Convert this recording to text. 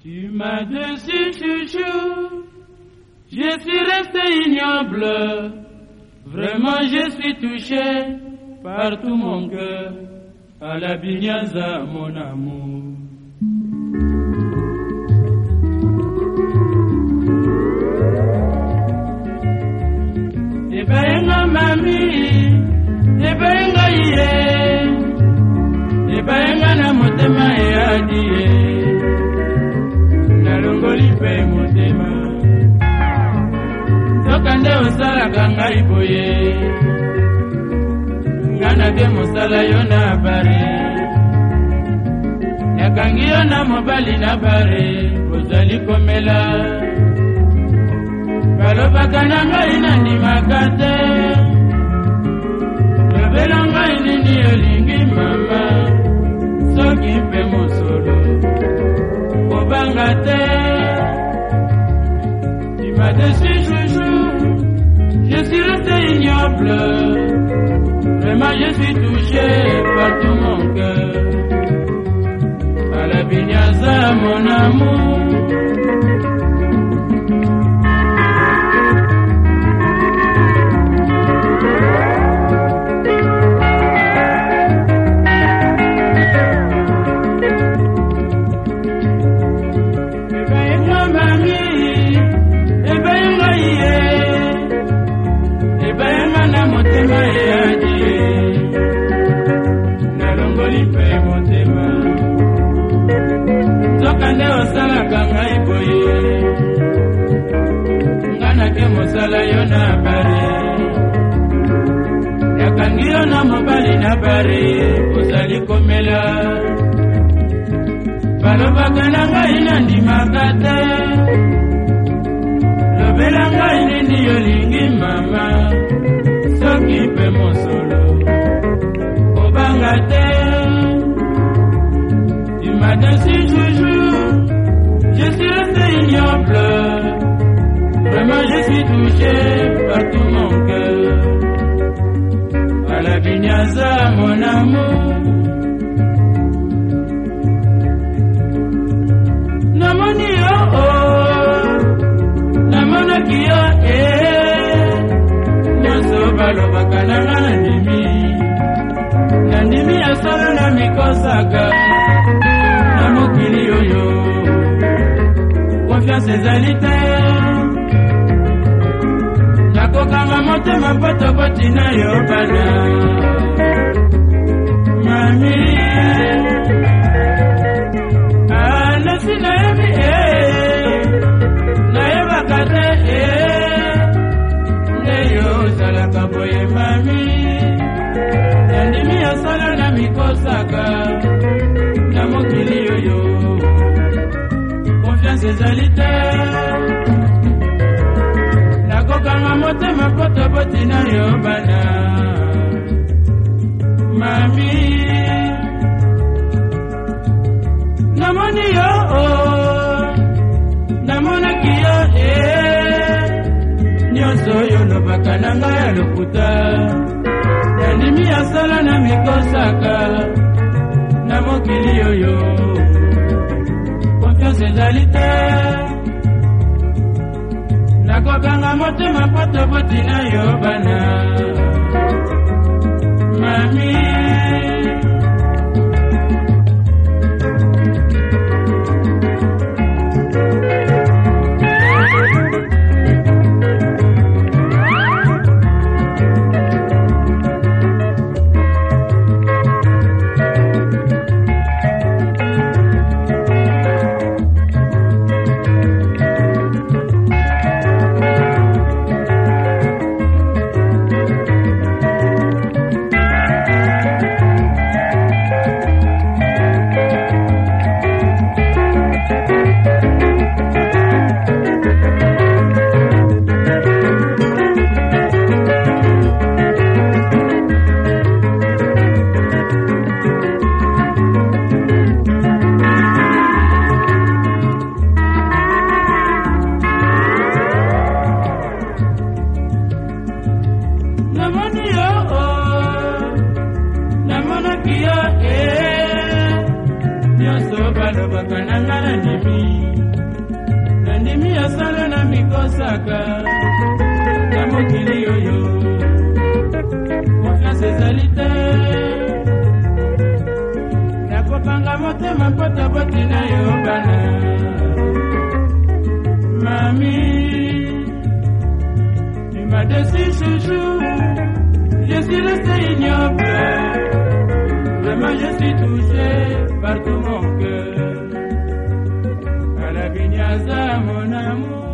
Tu m'as dessus, chouchou, je suis resté ignoble. Vraiment, je suis touché par tout mon cœur. À la Binyaza, mon amour. Ebaenga mami, ebaenga iye, ebaenga na motema eadie, nalongoli pe motema. Sokande osala kanga iboye, ngana ke mosala yona bare, yakangi yona mobali na bare, ozali komela. Balobaka na ngai nandimaka te, lobela ngai nini olingi mama, soki mpe mosolo kobanga te. Tu m'as déçu chouchou, je suis resté ignoble. Vraiment je suis touché par tout mon cœur. À la Binyaza mon amour. Sokande osala kanga iboye, ngana ke mosala yona bare, yakangi yona mobali na bare, ozali komela. Balobaka na ngai nandimaka te, lobela ngai nini olingi mama, soki mpe mosolo kobanga te. Tu m'as déçu chouchou, je suis resté ignoble. Vraiment je suis touché par tout mon cœur. À la Binyaza mon amour. Namoni oh oh, namonaki oh eh, nyonso balobaka na nga nandimi asala na mikosaka. Confiance ezali te, nakokanga motema poto kotina yo bana. Mami, nasi nayebi nayebaka te nde yo ozalaka boye mami. Nandimi asala na mikosaka na mokili oyo. Confiance ezali te, nakokanga motema poto botina yo bana. Mami, namoni yo namonaki yo nyonso oyo lobaka na ngai ya lokuta. Nandimi asala na mikosaka na mokili oyo. Confiance ezali te, nakokanga motema poto botina yo bana. Mami, kosaka na mokili oyo confiance ezali te nakopanga motema mpota botina yo bana mami tu m'as déçu ce jour je suis resté ignoble vraiment je suis touché par tout mon cœur à la Binyaza mon amour